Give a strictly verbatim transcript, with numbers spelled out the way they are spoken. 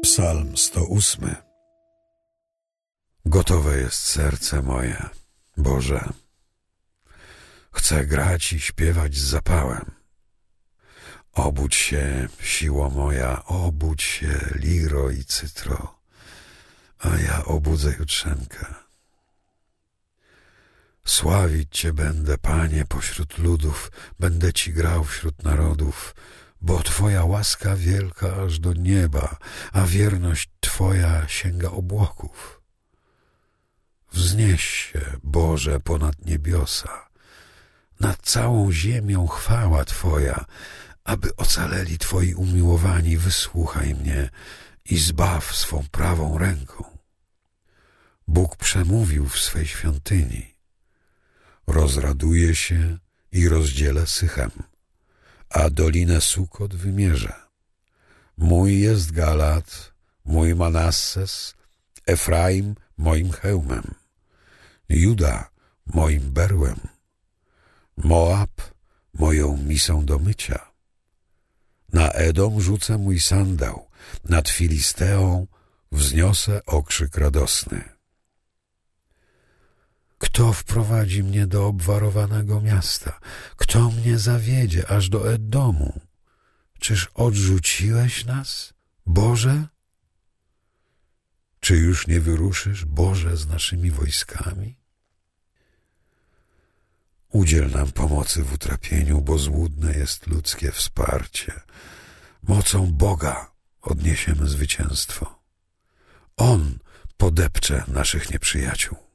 Psalm sto ósmy. Gotowe jest serce moje, Boże. Chcę grać i śpiewać z zapałem. Obudź się, siło moja, obudź się, liro i cytro, a ja obudzę jutrzenkę. Sławić Cię będę, Panie, pośród ludów, będę Ci grał wśród narodów, bo Twoja łaska wielka aż do nieba, a wierność Twoja sięga obłoków. Wznieś się, Boże, ponad niebiosa, nad całą ziemią chwała Twoja, aby ocaleli Twoi umiłowani, wysłuchaj mnie i zbaw swą prawą ręką. Bóg przemówił w swej świątyni. Rozraduję się i rozdzielę Sychem, a dolinę Sukot wymierzę. Mój jest Galat, mój Manasses, Efraim moim hełmem, Juda moim berłem, Moab moją misą do mycia. Na Edom rzucę mój sandał, nad Filisteą wzniosę okrzyk radosny. Kto wprowadzi mnie do obwarowanego miasta? Kto mnie zawiedzie aż do Edomu? Czyż odrzuciłeś nas, Boże? Czy już nie wyruszysz, Boże, z naszymi wojskami? Udziel nam pomocy w utrapieniu, bo złudne jest ludzkie wsparcie. Mocą Boga odniesiemy zwycięstwo. On podepcze naszych nieprzyjaciół.